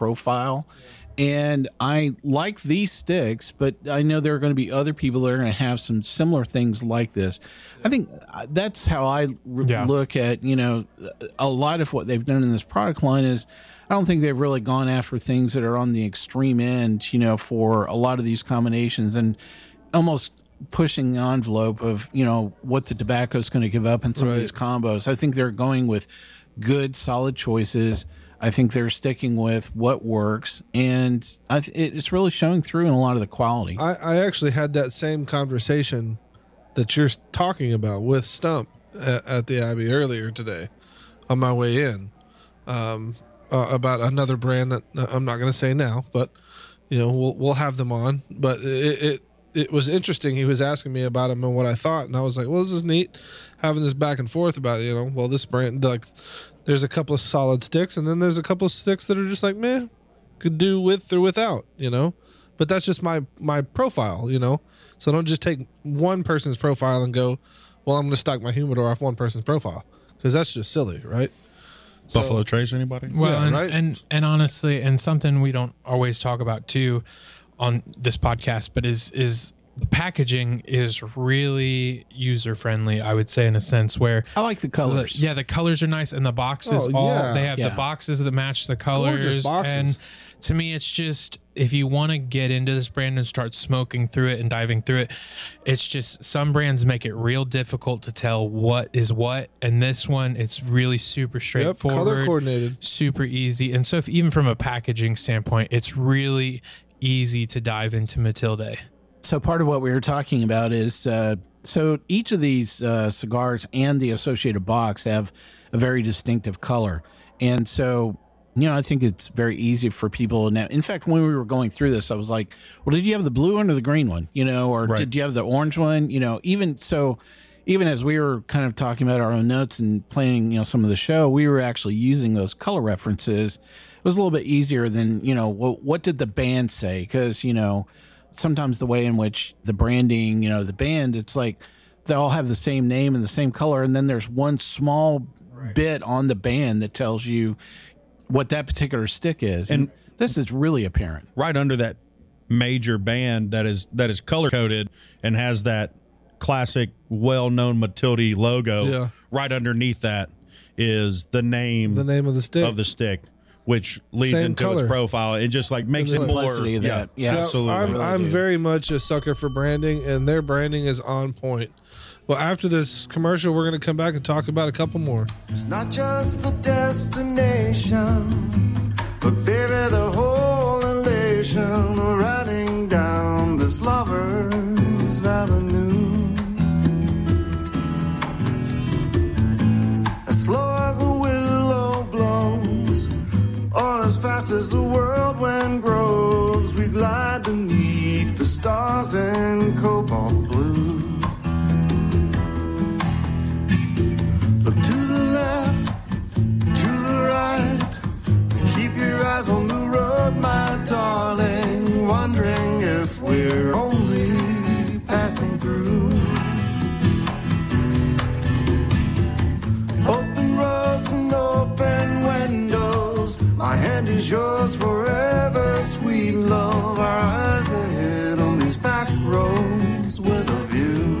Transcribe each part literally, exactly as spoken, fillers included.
profile. And I like these sticks, but I know there are going to be other people that are going to have some similar things like this. I think that's how I re- Yeah. look at, you know, a lot of what they've done in this product line is I don't think they've really gone after things that are on the extreme end, you know, for a lot of these combinations and almost pushing the envelope of, you know, what the tobacco is going to give up in some Right. of these combos. I think they're going with good, solid choices. I think they're sticking with what works, and I th- it's really showing through in a lot of the quality. I, I actually had that same conversation that you're talking about with Stump at, at the Abbey earlier today on my way in um, uh, about another brand that uh, I'm not going to say now, but you know we'll we'll have them on. But it, it it was interesting. He was asking me about them and what I thought, and I was like, well, this is neat having this back and forth about it, you know. Well, this brand, like, there's a couple of solid sticks, and then there's a couple of sticks that are just like, meh, could do with or without, you know. But that's just my my profile, you know. So don't just take one person's profile and go, well, I'm going to stock my humidor off one person's profile, because that's just silly, right? Buffalo So- Trace, anybody? Well, Yeah, and, right? and and honestly, and something we don't always talk about too on this podcast, but is is the packaging is really user friendly. I would say in a sense where I like the colors. the- yeah, the colors are nice, and the boxes Oh, all yeah. they have Yeah. the boxes that match the colors. Gorgeous boxes. And to me, it's just if you want to get into this brand and start smoking through it and diving through it, it's just some brands make it real difficult to tell what is what, and this one it's really super Yep, straightforward, color coordinated. super easy. And so if even from a packaging standpoint, it's really easy to dive into Matilde. So part of what we were talking about is uh, so each of these uh, cigars and the associated box have a very distinctive color, and so you know I think it's very easy for people now. In fact, when we were going through this, I was like, "Well, did you have the blue one or the green one? You know, or Right. did you have the orange one? You know, even so." Even as we were kind of talking about our own notes and planning, you know, some of the show, we were actually using those color references. It was a little bit easier than, you know, what, what did the band say? Because, you know, sometimes the way in which the branding, you know, the band, it's like they all have the same name and the same color. And then there's one small bit on the band that tells you what that particular stick is. And, And- this is really apparent. Right under that major band that is that is color coded and has that classic, well-known Matilde logo. Yeah. Right underneath that is the name, The name of the stick. of the stick, which leads Same into color. its profile. It just like makes The it more. simplicity of that. Yeah, Yeah, absolutely. I'm, Really I'm do. very much a sucker for branding, and their branding is on point. Well, after this commercial, we're going to come back and talk about a couple more. It's not just the destination, but baby, the whole elation of riding down this lover's avenue. As slow as the willow blows, or as fast as the whirlwind grows, we glide beneath the stars in cobalt blue. Look to the left, to the right, keep your eyes on the road, my darling, wondering if we're only passing through. Open roads and open windows, my hand is yours forever, sweet love. Our eyes ahead on these back roads with a view.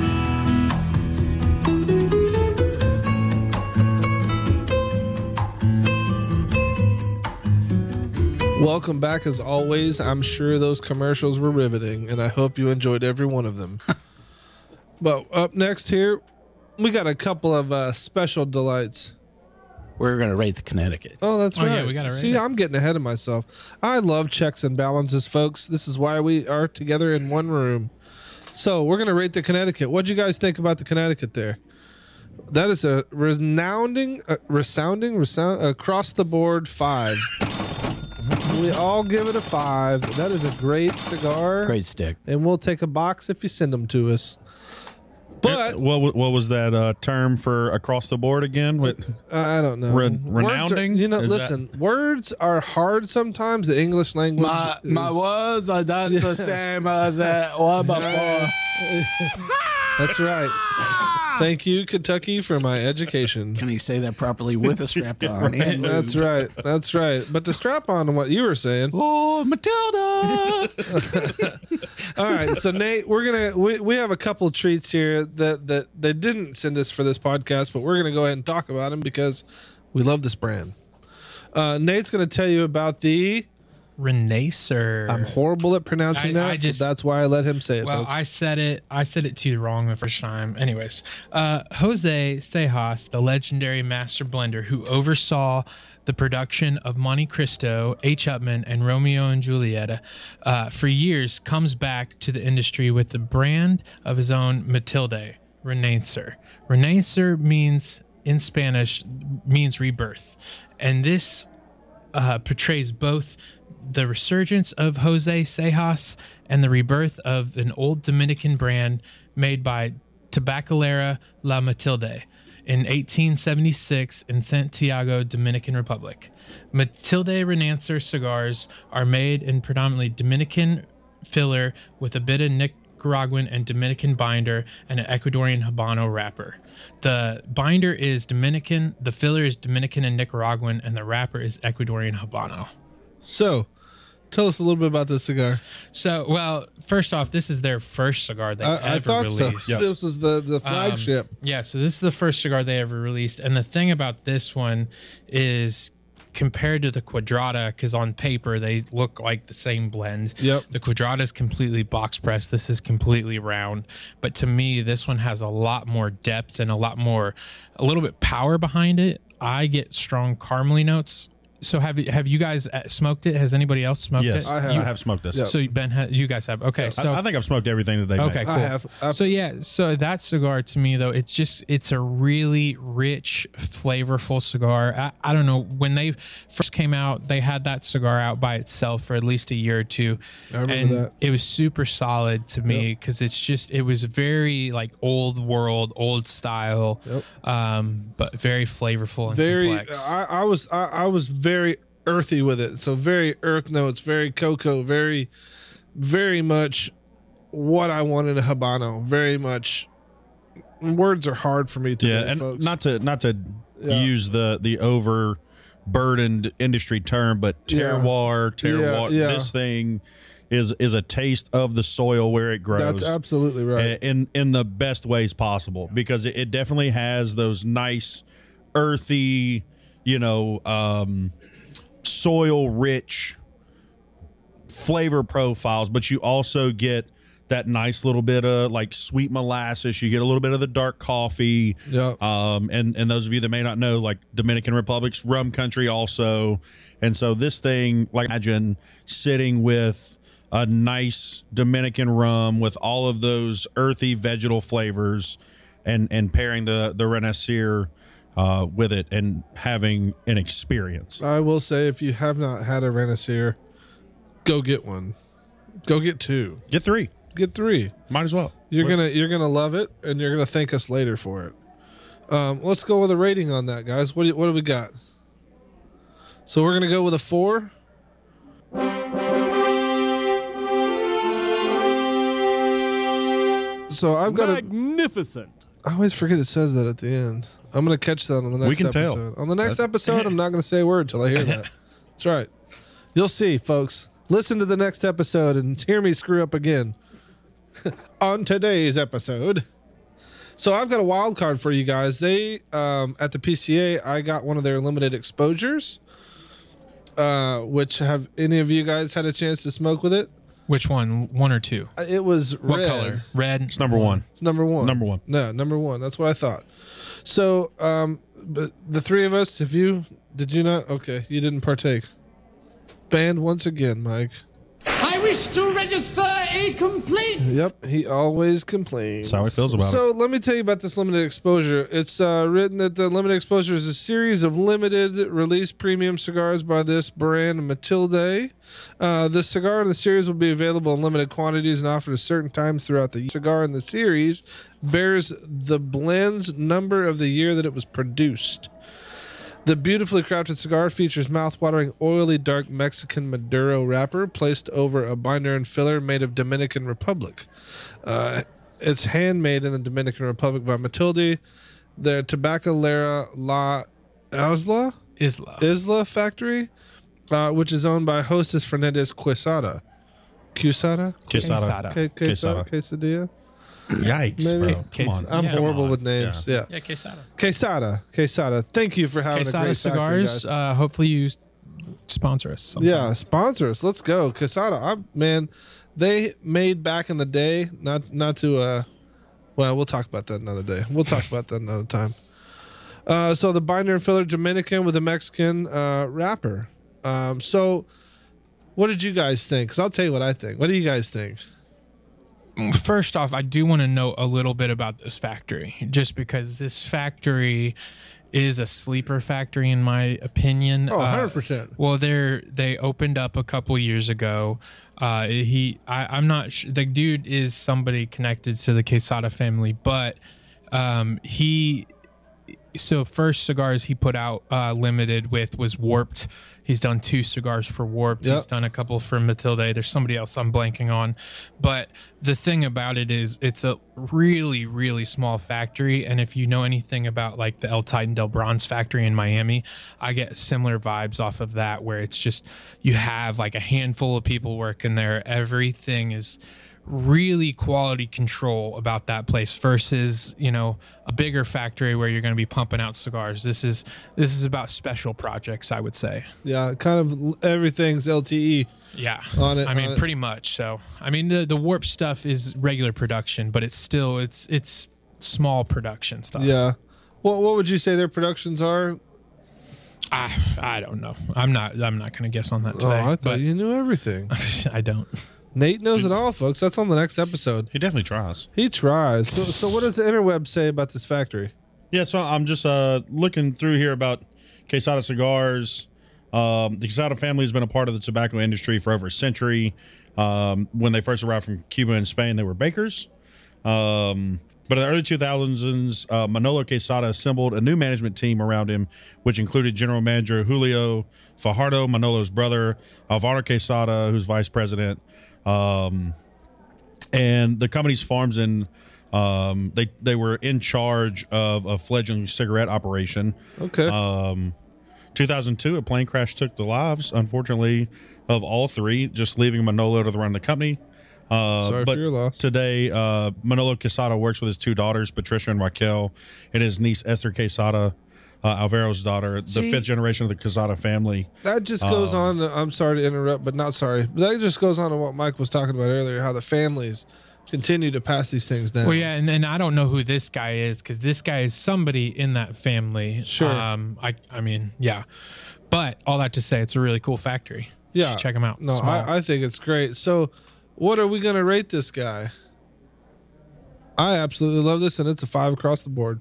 Welcome back, as always. I'm sure those commercials were riveting, and I hope you enjoyed every one of them. But up next here, we got a couple of uh, special delights. We're going to rate the Connecticut. Oh, that's Oh, right. yeah, we gotta rate See, it. I'm getting ahead of myself. I love checks and balances, folks. This is why we are together in one room. So we're going to rate the Connecticut. What'd you guys think about the Connecticut there? That is a resounding, uh, resounding, resound, across the board five. We all give it a five. That is a great cigar. Great stick. And we'll take a box if you send them to us. But what what was that uh, term for across the board again? What, I don't know. Re- Words are- renounding? you know, Is listen, words are hard sometimes. The English language. My, is- my words are not the same as uh, one before. That's right. Thank you, Kentucky, for my education. Can he say that properly with a strap on? And That's lube? right. That's right. But to strap on to what you were saying. Oh, Matilda! All right, so Nate, we're gonna we, we have a couple treats here that that they didn't send us for this podcast, but we're gonna go ahead and talk about them because we love this brand. Uh, Nate's gonna tell you about the. Renacer. I'm horrible at pronouncing I- that, I just- so that's why I let him say it. Well, folks. I said it. I said it too wrong the first time. Anyways, uh, Jose Sejas, the legendary master blender who oversaw the production of Monte Cristo, H. Upman, and Romeo and Julieta uh, for years, comes back to the industry with the brand of his own, Matilde Renacer. Renacer means in Spanish means rebirth, and this uh, portrays both the resurgence of Jose Sejas and the rebirth of an old Dominican brand made by Tabacalera La Matilde in eighteen seventy-six in Santiago, Dominican Republic. Matilde Renacer cigars are made in predominantly Dominican filler with a bit of Nicaraguan and Dominican binder and an Ecuadorian Habano wrapper. The binder is Dominican, the filler is Dominican and Nicaraguan, and the wrapper is Ecuadorian Habano. so, tell us a little bit about this cigar. So, well, first off, this is their first cigar they I, ever I thought released. so. This was the the flagship. Um, yeah, so this is the first cigar they ever released. And the thing about this one is compared to the Quadrata, because on paper they look like the same blend. Yep. The Quadrata is completely box pressed. This is completely round. But to me, this one has a lot more depth and a lot more, a little bit power behind it. I get strong caramely notes. So have you have you guys uh, smoked it? Has anybody else smoked Yes, it? I have. I have smoked this. Yep. So Ben, ha- you guys have. Okay, so I, I think I've smoked everything that they okay, make. cool. I have. I've- So yeah, so that cigar to me though, it's just it's a really rich, flavorful cigar. I, I don't know, when they first came out, they had that cigar out by itself for at least a year or two. I remember and that. it was super solid to me because it's just it was very like old world, old style, Yep. um, but very flavorful and very. complex. I, I was I, I was very earthy with it. So very earth notes, very cocoa, very, very much what I want in a Habano. Very much. Words are hard for me today, Yeah, and folks. not to not to Yeah. use the the overburdened industry term, but Yeah. terroir, terroir. Yeah, yeah. This thing is is a taste of the soil where it grows. That's absolutely right. in in the best ways possible, because it, it definitely has those nice earthy, you know, um, soil rich flavor profiles, but you also get that nice little bit of like sweet molasses. You get a little bit of the dark coffee. Yeah. Um, and, and those of you that may not know, like Dominican Republic's rum country also. And so this thing, like imagine sitting with a nice Dominican rum with all of those earthy vegetal flavors and, and pairing the, the Renacer uh, with it and having an experience. I will say, if you have not had a Renacer, go get one. Go get two. Get three. Get three. Might as well. You're What- gonna you're gonna love it, and you're gonna thank us later for it. Um, let's go with a rating on that, guys. What do, what do we got? So we're gonna go with a four. So I've got a. Magnificent. I always forget it says that at the end. I'm gonna catch that on the next We can tell. episode. On the next That- episode, I'm not gonna say a word until I hear that. That's right. You'll see, folks. Listen to the next episode and hear me screw up again. On today's episode. So I've got a wild card for you guys. They um, at the P C A, I got one of their limited exposures. Uh, which have any of you guys had a chance to smoke with it? Which one? One or two? Uh, It was What red. color? Red. It's number one. It's number one. Number one. No, number one. That's what I thought. So, um, but the three of us, have you? Did you not? Okay, you didn't partake. Banned once again, Mike. I wish to register a complaint. Yep, he always complains. That's how he feels about so let me tell you about this limited exposure. It's uh, written that the limited exposure is a series of limited release premium cigars by this brand, Matilde. Uh, this cigar in the series will be available in limited quantities and offered at certain times throughout the year. Cigar in the series bears the blend's number of the year that it was produced. The beautifully crafted cigar features mouth-watering, oily, dark Mexican Maduro wrapper placed over a binder and filler made of Dominican Republic. Uh, It's handmade in the Dominican Republic by Matilde. Their Tabacalera La Isla Isla. Isla factory, uh, which is owned by Hostess Fernandez Quesada. Quesada? Quesada. Que- Quesada? Quesada. Quesadilla? Yikes, Maybe. bro. Come on. I'm Yeah. horrible on. with names. Yeah. Yeah, Quesada. Quesada. Quesada. Thank you for having a Quesada great cigars. factory, guys. Uh, hopefully you sponsor us. Sometime. Yeah, sponsor us. Let's go. Quesada. I'm, man, they made back in the day, not not to, uh, well, we'll talk about that another day. We'll talk about that another time. Uh, so the binder and filler Dominican with a Mexican uh, wrapper. Um, so what did you guys think? Because I'll tell you what I think. What do you guys think? First off, I do want to know a little bit about this factory, just because this factory is a sleeper factory in my opinion. Oh, Uh, one hundred percent. well, they're they opened up a couple years ago. Uh, he, I, I'm not sure. The dude is somebody connected to the Quesada family, but um, he. So first cigars he put out uh, limited with was Warped. He's done two cigars for Warped. Yep. He's done a couple for Matilde. There's somebody else I'm blanking on. But the thing about it is it's a really, really small factory. And if you know anything about like the El Titan Del Bronze factory in Miami, I get similar vibes off of that where it's just you have like a handful of people working there. Everything is really quality control about that place versus, you know, a bigger factory where you're going to be pumping out cigars. This is this is about special projects, I would say. Yeah, kind of everything's L T E. Yeah. On it, I on mean, it. pretty much. So, I mean, the the Warp stuff is regular production, but it's still it's it's small production stuff. Yeah. What what would you say their productions are? I I don't know. I'm not I'm not going to guess on that Oh, today. I thought but you knew everything. I don't. Nate knows it all, folks. That's on the next episode. He definitely tries. He tries. So, so what does the interweb say about this factory? Yeah, so I'm just uh, looking through here about Quesada cigars. Um, the Quesada family has been a part of the tobacco industry for over a century. Um, when they first arrived from Cuba and Spain, they were bakers. Um, but in the early two thousands, uh, Manolo Quesada assembled a new management team around him, which included general manager Julio Fajardo, Manolo's brother, Alvaro Quesada, who's vice president. Um, and the company's farms in um, they they were in charge of a fledgling cigarette operation. Okay. Um, two thousand two, a plane crash took the lives, unfortunately, of all three, just leaving Manolo to run the company. Uh, Sorry but for your loss. Today, uh, Manolo Quesada works with his two daughters, Patricia and Raquel, and his niece Esther Quesada, uh, Alvaro's daughter, the See? fifth generation of the Quesada family. That just goes Um, on. To, I'm sorry to interrupt, but not sorry. But that just goes on to what Mike was talking about earlier, how the families continue to pass these things down. Well, yeah, and then I don't know who this guy is because this guy is somebody in that family. Sure. Um, I, I mean, yeah. But all that to say, it's a really cool factory. You Yeah. should check them out. No, Small. I, I think it's great. So, what are we going to rate this guy? I absolutely love this, and it's a five across the board.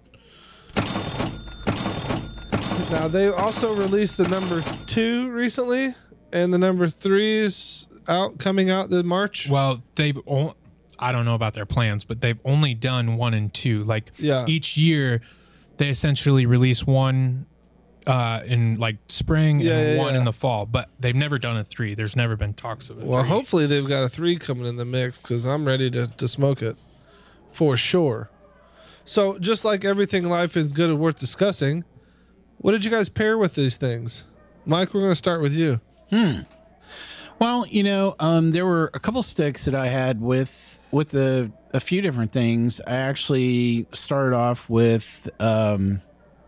Now, they also released the number two recently, and the number three is out, coming out in March. Well, they've. O- I don't know about their plans, but they've only done one and two. Like Yeah. each year, they essentially release one uh, in like spring Yeah, and yeah, one yeah. in the fall. But they've never done a three. There's never been talks of a Well, three. hopefully they've got a three coming in the mix because I'm ready to, to smoke it for sure. So, just like everything in life is good and worth discussing, what did you guys pair with these things? Mike, we're going to start with you. Well, you know, um, there were a couple sticks that I had with with the a few different things. I actually started off with um,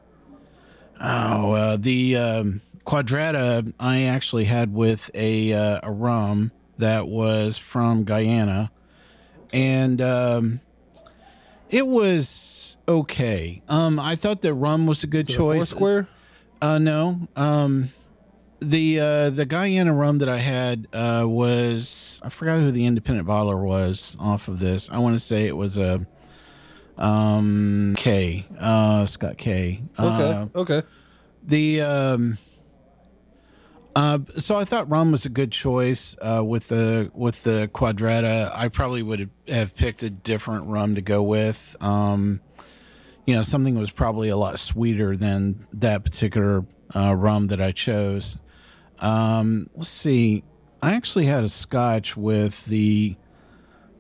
oh uh, the um, Quadrata. I actually had with a uh, a rum that was from Guyana, and um, it was okay. Um, I thought the rum was a good The choice. Foursquare? Uh, no. Um, the uh, the Guyana rum that I had uh, was I forgot who the independent bottler was off of this. I want to say it was a um, K, uh, Scott K. Okay. Uh, okay. the um, uh, so I thought rum was a good choice uh, with the with the Quadrata. I probably would have, have picked a different rum to go with. Um, you know, something that was probably a lot sweeter than that particular uh, rum that I chose. Um, let's see. I actually had a scotch with the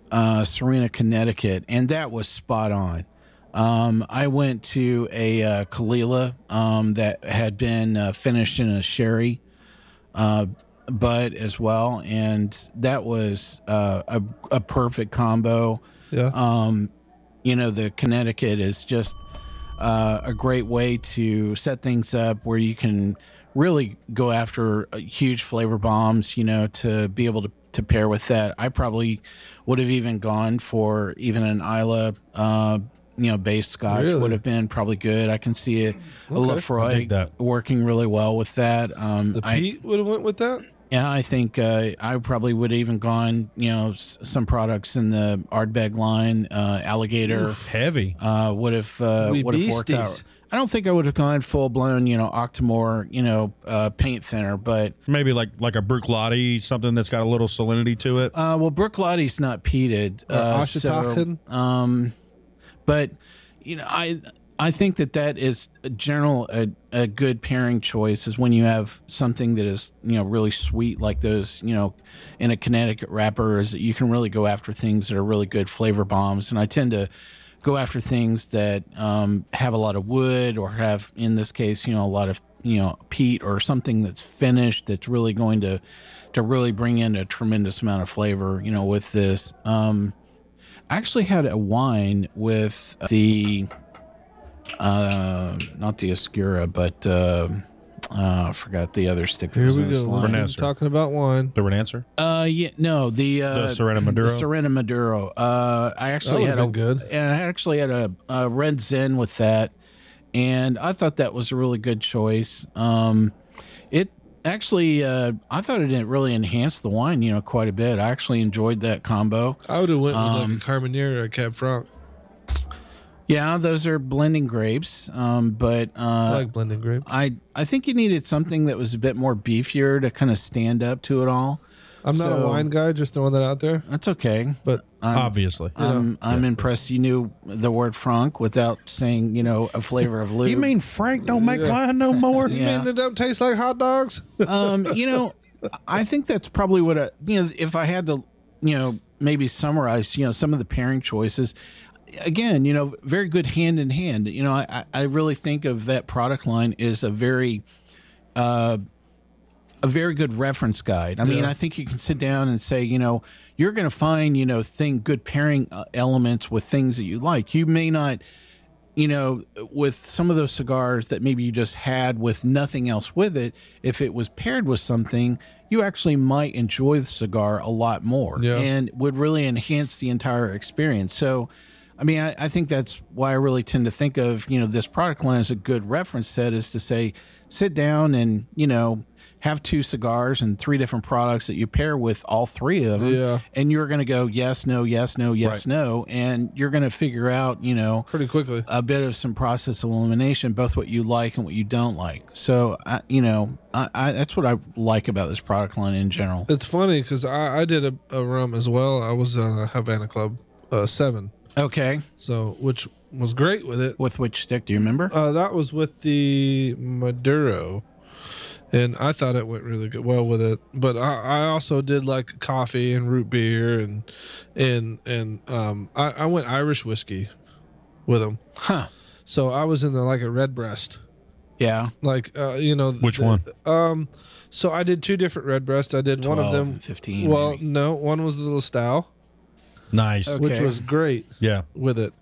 uh, Serena, Connecticut, and that was spot on. Um, I went to a uh, Kalila um, that had been uh, finished in a sherry uh, bud as well, and that was uh, a, a perfect combo. Yeah. Um, you know, the Connecticut is just uh, a great way to set things up where you can really go after uh, huge flavor bombs, you know, to be able to, to pair with that. I probably would have even gone for even an Isla, uh, you know, base scotch Really? would have been probably good. I can see it, a Okay. I Lefroy dig that. working really well with that. Um, The I, Pete would have went with that. yeah, I think uh, I probably would have even gone, you know, s- some products in the Ardbeg line, uh, Alligator Heavy. uh, would have uh, We would have worked out. beasties. I don't think I would have gone full blown, you know, Octomore, you know, uh, paint thinner, but Maybe like like a Bruichladdich, something that's got a little salinity to it. uh, well, Brooklottie's not peated, Or uh, so, Ashitachen? um, but you know, I I think that that is a general a, a good pairing choice is when you have something that is, you know, really sweet like those, you know, in a Connecticut wrapper, is that you can really go after things that are really good flavor bombs, and I tend to go after things that um, have a lot of wood or have, in this case, you know, a lot of, you know, peat or something that's finished that's really going to to really bring in a tremendous amount of flavor, you know, with this. Um, I actually had a wine with the, uh, not the Oscura, but uh, uh, I forgot the other stick that Here was we in this go. line. Bernese. Talking about wine. The Renancer? Uh, yeah, no, the uh, The Serena Maduro? The Serena Maduro. Uh, I actually That had a would've been good. yeah, I actually had a, a red Zen with that, and I thought that was a really good choice. Um, it actually, uh, I thought it really enhanced the wine, you know, quite a bit. I actually enjoyed that combo. I would have went with Um, like a Carmenere or a Cab Franc. Yeah, those are blending grapes, um, but uh, I like blending grape. I I think you needed something that was a bit more beefier to kind of stand up to it all. I'm not a so- wine guy, just throwing that out there. That's okay. But I'm, Obviously. I'm I'm impressed you knew the word franc without saying, you know, a flavor of lube. You mean Frank don't make wine no more? you Yeah. mean they don't taste like hot dogs? um, you know, I think that's probably what I, you know, if I had to, you know, maybe summarize, you know, some of the pairing choices. Again, you know, very good hand in hand. You know, I, I really think of that product line as a very, uh, a very good reference guide. I mean, Yeah. I think you can sit down and say, you know, you're going to find, you know, thing good pairing uh, elements with things that you like. You may not, you know, with some of those cigars that maybe you just had with nothing else with it, if it was paired with something, you actually might enjoy the cigar a lot more Yeah. and would really enhance the entire experience. So, I mean, I, I think that's why I really tend to think of, you know, this product line as a good reference set, is to say, sit down and, you know, have two cigars and three different products that you pair with all three of them. Yeah. And you're going to go, yes, no, yes, no, yes, Right. no. And you're going to figure out, you know, Pretty quickly. a bit of some process elimination, both what you like and what you don't like. So, I, you know, I, I, that's what I like about this product line in general. It's funny because I, I did a, a rum as well. I was on a Havana Club uh, seven, Okay. so which was great with it. With which stick? Do you remember? Uh, that was with the Maduro, and I thought it went really good, well with it. But I, I also did like coffee and root beer, and and and um, I, I went Irish whiskey with them. Huh. So I was in the like a Redbreast, Yeah. like uh, you know Which the- one? Um, so I did two different Redbreasts. I did one of twelve them. and fifteen. Well, maybe. no, one was the little style, Nice. Okay. which was great Yeah. with it,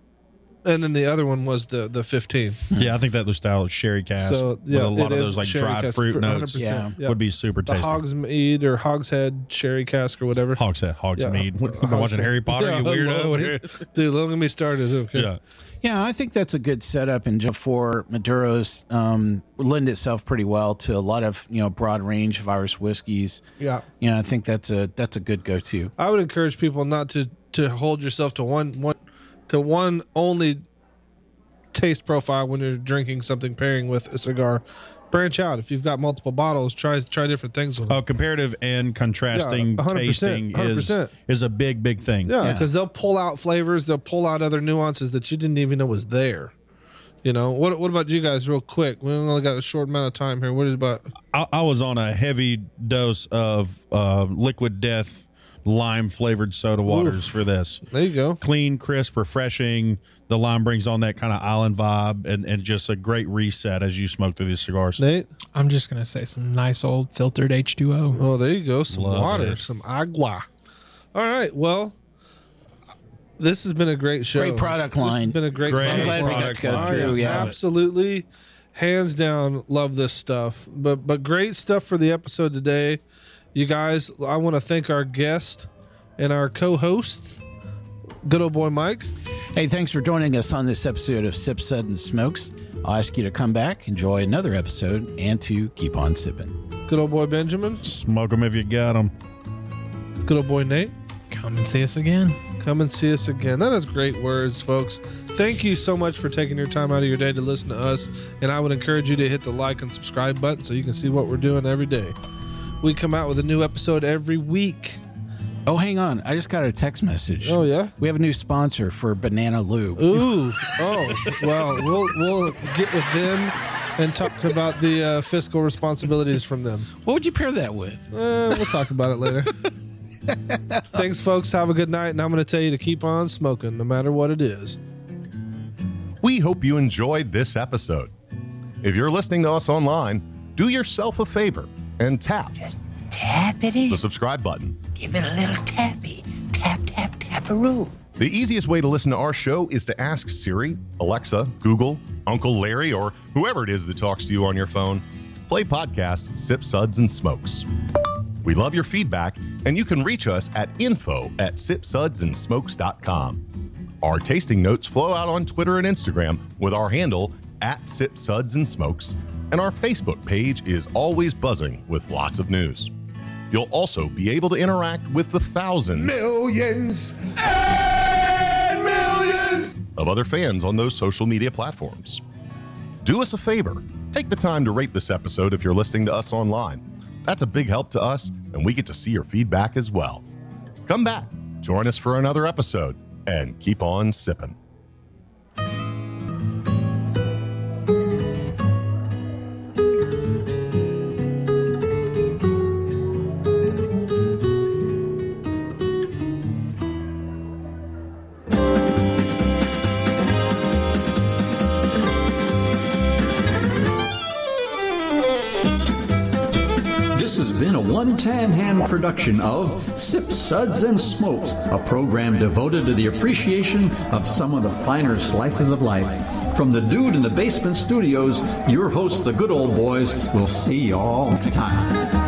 and then the other one was the the fifteen. Yeah, I think that style of sherry cask So yeah, with a lot it of is those like sherry dried cask fruit for notes one hundred percent. Yeah. would be super The tasty. Hogsmeade or Hogshead sherry cask or whatever. Hogshead, Hogsmeade. Yeah. What, been watching Harry Potter, Yeah, you I weirdo. love What it. is- Dude, don't get me started. Okay. Yeah. Yeah, I think that's a good setup, and just for Maduro's um, lend itself pretty well to a lot of, you know, broad range of Irish whiskeys. Yeah. You know, I think that's a that's a good go to. I would encourage people not to to hold yourself to one one to one only taste profile when you're drinking something pairing with a cigar. Branch out. If you've got multiple bottles, try try different things with them. Oh, comparative and contrasting Yeah, one hundred percent, tasting one hundred is percent. is a big, big thing. Yeah, Yeah. because they'll pull out flavors, they'll pull out other nuances that you didn't even know was there. You know, what what about you guys, real quick? We only got a short amount of time here. What is about? I, I was on a heavy dose of uh, Liquid Death lime flavored soda waters Oof. for this. There you go. Clean, crisp, refreshing. The lime brings on that kind of island vibe and, and just a great reset as you smoke through these cigars. Nate. I'm just gonna say some nice old filtered H two O. Oh, there you go. Some Love water, it. some agua. All right. Well, this has been a great show. Great product This line. has been a great, Great I'm glad we got product to go line. through. Yeah. Absolutely. Hands down, love this stuff. But but great stuff for the episode today. You guys, I want to thank our guest and our co-host, good old boy Mike. Hey, thanks for joining us on this episode of Sip, Sud, and Smokes. I'll ask you to come back, enjoy another episode, and to keep on sipping. Good old boy Benjamin. Smoke them if you got them. Good old boy Nate. Come and see us again. Come and see us again. That is great words, folks. Thank you so much for taking your time out of your day to listen to us. And I would encourage you to hit the like and subscribe button so you can see what we're doing every day. We come out with a new episode every week. Oh, hang on. I just got a text message. Oh, yeah? We have a new sponsor for Banana Lube. Ooh. Oh, well, we'll we'll get with them and talk about the uh, fiscal responsibilities from them. What would you pair that with? Uh, we'll talk about it later. Thanks, folks. Have a good night. And I'm going to tell you to keep on smoking no matter what it is. We hope you enjoyed this episode. If you're listening to us online, do yourself a favor and tap Tap it in. the subscribe button. Give it a little tappy. Tap, tap, tap-a-roo. The easiest way to listen to our show is to ask Siri, Alexa, Google, Uncle Larry, or whoever it is that talks to you on your phone. Play podcast Sip, Suds, and Smokes. We love your feedback, and you can reach us at info at sip suds and smokes dot com. Our tasting notes flow out on Twitter and Instagram with our handle at Sip, Suds, and Smokes, and our Facebook page is always buzzing with lots of news. You'll also be able to interact with the thousands Millions and millions. of other fans on those social media platforms. Do us a favor. Take the time to rate this episode if you're listening to us online. That's a big help to us, and we get to see your feedback as well. Come back, join us for another episode, and keep on sipping. This has been a one-tan hand production of Sip, Suds, and Smokes, a program devoted to the appreciation of some of the finer slices of life. From the Dude in the Basement Studios, your hosts, the Good Old Boys, will see you all next time.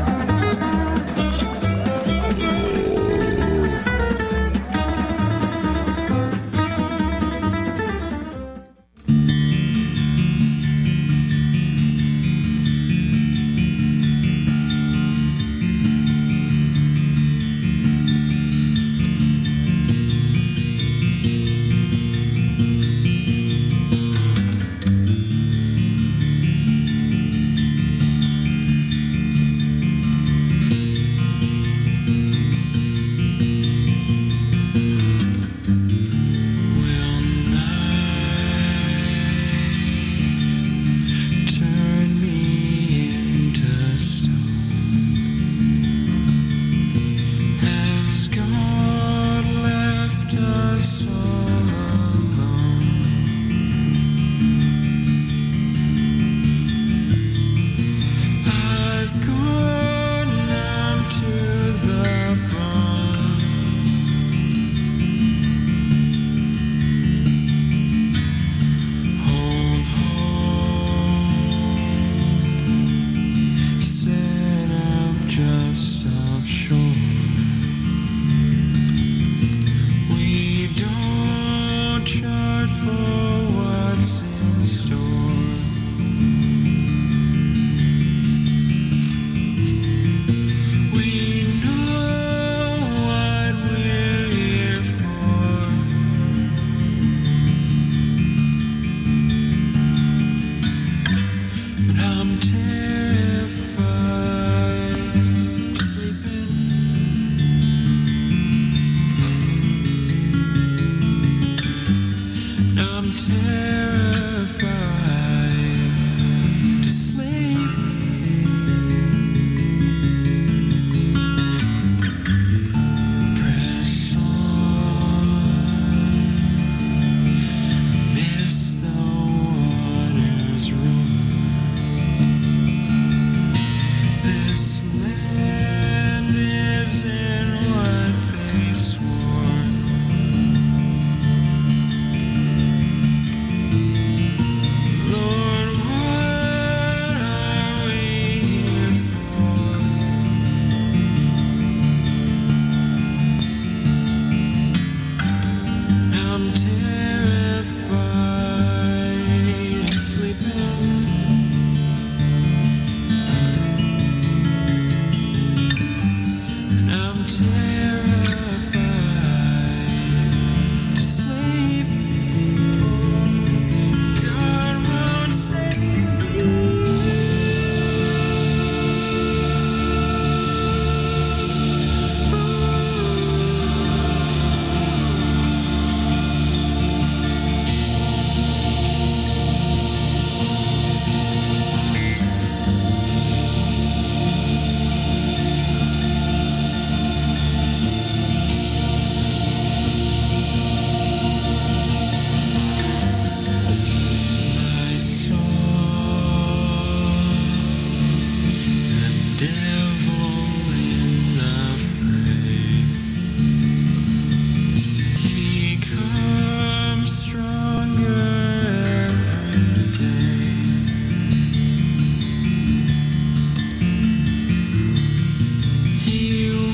You